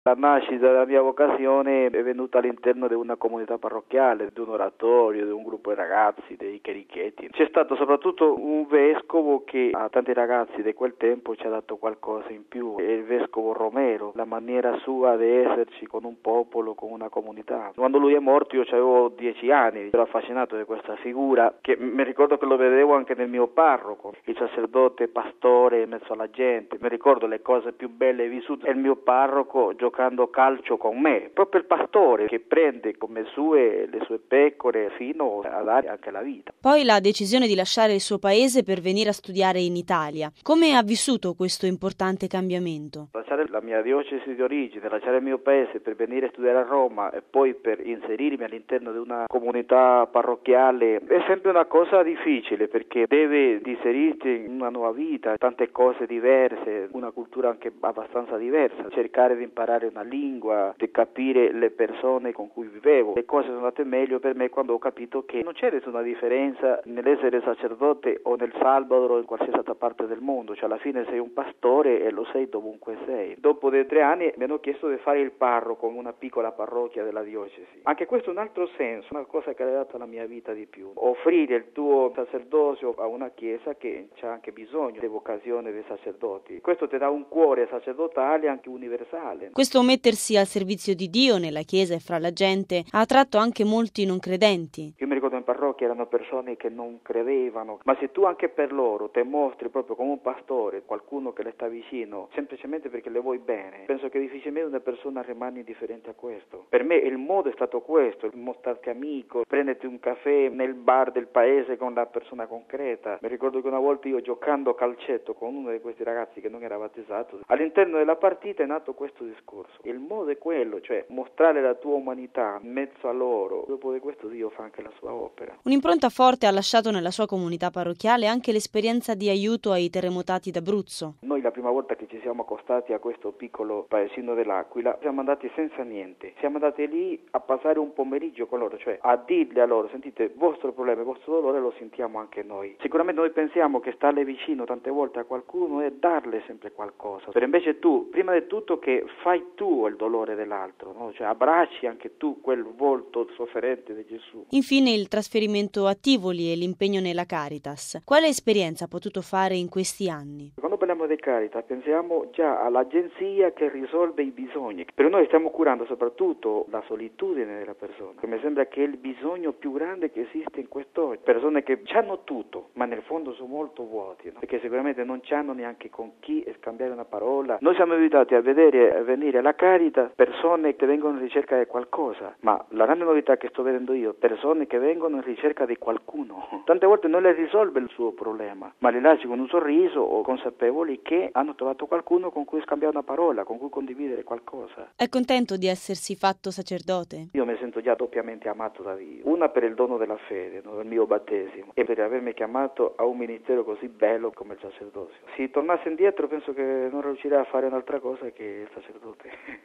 La nascita della mia vocazione è venuta all'interno di una comunità parrocchiale, di un oratorio, di un gruppo di ragazzi, dei chierichetti. C'è stato soprattutto un vescovo che a tanti ragazzi di quel tempo ci ha dato qualcosa in più, è il vescovo Romero, la maniera sua di esserci con un popolo, con una comunità. Quando lui è morto io avevo 10 anni, ero affascinato di questa figura, che mi ricordo che lo vedevo anche nel mio parroco, il sacerdote pastore in mezzo alla gente. Mi ricordo le cose più belle vissute, è il mio parroco giocando calcio con me, proprio il pastore che prende come le sue pecore fino a dare anche la vita. Poi la decisione di lasciare il suo paese per venire a studiare in Italia. Come ha vissuto questo importante cambiamento? Lasciare la mia diocesi di origine, lasciare il mio paese per venire a studiare a Roma e poi per inserirmi all'interno di una comunità parrocchiale è sempre una cosa difficile, perché deve inserirti in una nuova vita, tante cose diverse, una cultura anche abbastanza diversa, cercare di imparare una lingua, di capire le persone con cui vivevo. Le cose sono andate meglio per me quando ho capito che non c'è nessuna differenza nell'essere sacerdote o nel Salvador o in qualsiasi altra parte del mondo, cioè alla fine sei un pastore e lo sei dovunque sei. Dopo dei 3 anni mi hanno chiesto di fare il parroco in una piccola parrocchia della diocesi. Anche questo è un altro senso, una cosa che ha dato alla mia vita di più. Offrire il tuo sacerdozio a una chiesa che c'ha anche bisogno di vocazione dei sacerdoti. Questo ti dà un cuore sacerdotale anche universale. Questo mettersi al servizio di Dio nella chiesa e fra la gente ha attratto anche molti non credenti. Io mi ricordo in parrocchia erano persone che non credevano, ma se tu anche per loro ti mostri proprio come un pastore, qualcuno che le sta vicino, semplicemente perché le vuoi bene, penso che difficilmente una persona rimane indifferente a questo. Per me il modo è stato questo, mostrarti amico, prenderti un caffè nel bar del paese con la persona concreta. Mi ricordo che una volta io giocando a calcetto con uno di questi ragazzi che non era battezzato, all'interno della partita è nato questo discorso. Il modo è quello, cioè mostrare la tua umanità in mezzo a loro. Dopo di questo Dio fa anche la sua opera. Un'impronta forte ha lasciato nella sua comunità parrocchiale anche l'esperienza di aiuto ai terremotati d'Abruzzo. Noi la prima volta che ci siamo accostati a questo piccolo paesino dell'Aquila siamo andati senza niente, siamo andati lì a passare un pomeriggio con loro, cioè a dirgli a loro: sentite, il vostro problema, il vostro dolore lo sentiamo anche noi. Sicuramente noi pensiamo che starle vicino tante volte a qualcuno è darle sempre qualcosa, però invece tu, prima di tutto, che fai tu il dolore dell'altro, no? Cioè abbracci anche tu quel volto sofferente di Gesù. Infine il trasferimento a Tivoli e l'impegno nella Caritas. Quale esperienza ha potuto fare in questi anni? Quando parliamo di Caritas pensiamo già all'agenzia che risolve i bisogni, però noi stiamo curando soprattutto la solitudine della persona, che mi sembra che è il bisogno più grande che esiste in quest'oggi. Persone che hanno tutto, ma nel fondo sono molto vuoti, no? Perché sicuramente non hanno neanche con chi scambiare una parola. Noi siamo abituati a venire alla Caritas persone che vengono in ricerca di qualcosa, ma la grande novità che sto vedendo io, persone che vengono in ricerca di qualcuno. Tante volte non le risolve il suo problema, ma le lasci con un sorriso o consapevoli che hanno trovato qualcuno con cui scambiare una parola, con cui condividere qualcosa. È contento di essersi fatto sacerdote? Io mi sento già doppiamente amato da Dio. Una per il dono della fede, no, del mio battesimo, e per avermi chiamato a un ministero così bello come il sacerdozio. Se tornassi indietro penso che non riuscirei a fare un'altra cosa che il sacerdote.